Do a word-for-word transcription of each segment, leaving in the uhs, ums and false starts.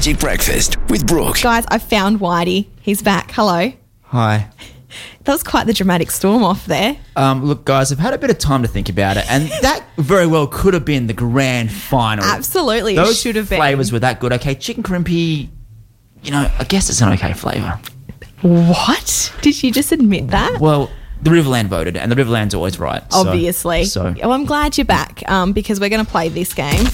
Magic Breakfast with Brooke. Guys, I found Whitey. He's back. Hello. Hi. That was quite the dramatic storm off there. Um, look, guys, I've had a bit of time to think about it, and that very well could have been the grand final. Absolutely, Those it should have been. flavours were that good. Okay, chicken crimpy, you know, I guess it's an okay flavour. What? Did you just admit that? Well, the Riverland voted, and the Riverland's always right. so- Obviously. So, Well, I'm glad you're back um, because we're going to play this game.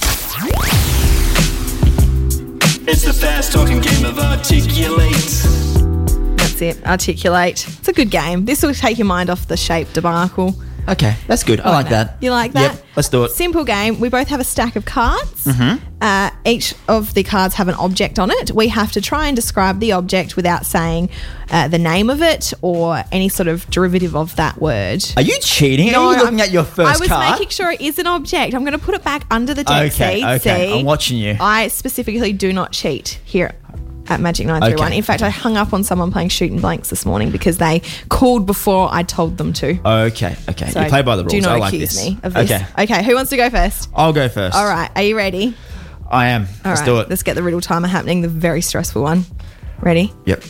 It's the fast talking game of Articulate. That's it. Articulate. It's a good game. This will take your mind off the shape debacle. okay, that's good. I like that. You like that? Yep, let's do it. Simple game. We both have a stack of cards. Mm-hmm. Uh, each of the cards have an object on it. We have to try and describe the object without saying uh, the name of it or any sort of derivative of that word. Are you cheating? No, Are you looking I'm- at your first I was card? making sure it is an object. I'm going to put it back under the deck. Okay, see? okay, See? I'm watching you. I specifically do not cheat here at Magic nine three one. Okay, In fact, I hung up on someone playing shooting blanks this morning because they called before I told them to. Okay, okay. So you play by the rules. do not I like accuse this. me of this. Okay, Okay, who wants to go first? I'll go first. All right, are you ready? I am. All Let's right, do it. let's get the riddle timer happening, the very stressful one. Ready? Yep.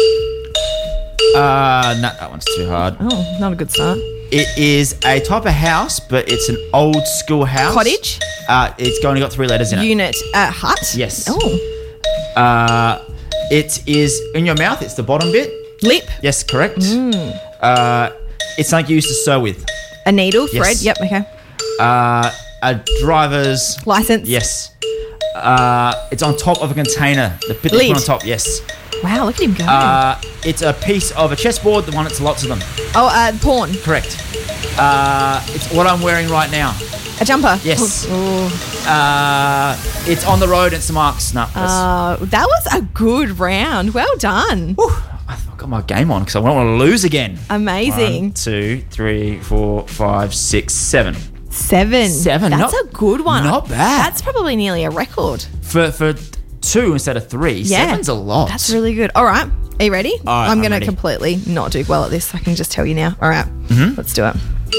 Uh, no, that one's too hard. Oh, not a good start. It is a type of house, but it's an old school house. Cottage? Uh, it's only got three letters in it. Unit, uh, hut? Yes. Oh, Uh, it is in your mouth. It's the bottom bit. lip, Yes, correct. Mm. Uh, it's something you used to sew with. a needle, thread. Yes. Yep, okay. Uh, a driver's. License. Yes. Uh, it's on top of a container. The bit that's Lid. on top. Yes. Wow, look at him go. Uh, it's a piece of a chessboard. The one that's lots of them. oh, uh, pawn, Correct. Uh, it's what I'm wearing right now. a jumper. Yes. Oh, Uh, it's on the road. It's the marks. No, that's, uh, that was a good round. Well done. Whew, I've got my game on because I don't want to lose again. Amazing. One, two, three, four, five, six, seven. Seven. Seven, That's not- a good one. not bad. That's probably nearly a record. For for two instead of three. Yeah. Seven's a lot. That's really good. All right. Are you ready? All right, I'm I'm going to ready. completely not do well at this. I can just tell you now. All right. Mm-hmm. Let's do it.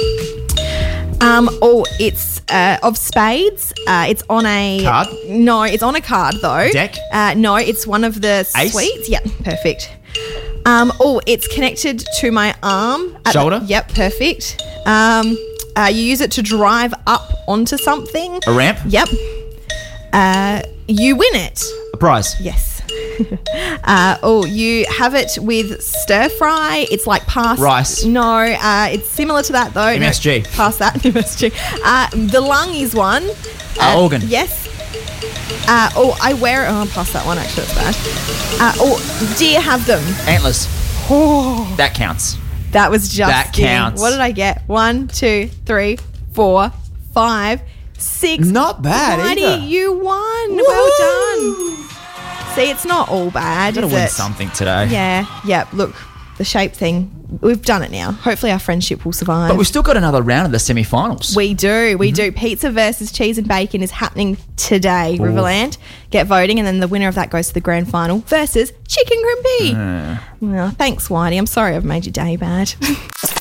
Um, oh, it's uh, of spades. Uh, it's on a Card? No, it's on a card though. Deck? Uh, no, it's one of the Ace? suites. Yep, perfect. Um, oh, it's connected to my arm. at the- Shoulder? yep, perfect. Um, uh, you use it to drive up onto something. A ramp? Yep. Uh, you win it. A prize. Yes. uh, oh, you have it with stir fry. It's like past Rice. No, uh, it's similar to that though. M S G. No, past that. M S G. Uh, the lung is one. Uh, organ. Yes. Uh, oh, I wear. Oh, past that one. Actually, that's bad. Uh, oh, do you have them? Antlers. Oh, That counts. that was just That kidding. counts. What did I get? One, two, three, four, five, six. Not bad Whitey, either. you won. Well done. See, it's not all bad, Gotta is win it? something today. Yeah, yeah. Look, the shape thing, we've done it now. Hopefully our friendship will survive. But we've still got another round of the semi-finals. we do, we Mm-hmm. do. Pizza versus cheese and bacon is happening today, Riverland. Get voting, and then the winner of that goes to the grand final versus chicken crimpy. Uh. Well, thanks, Whitey. I'm sorry I've made your day bad.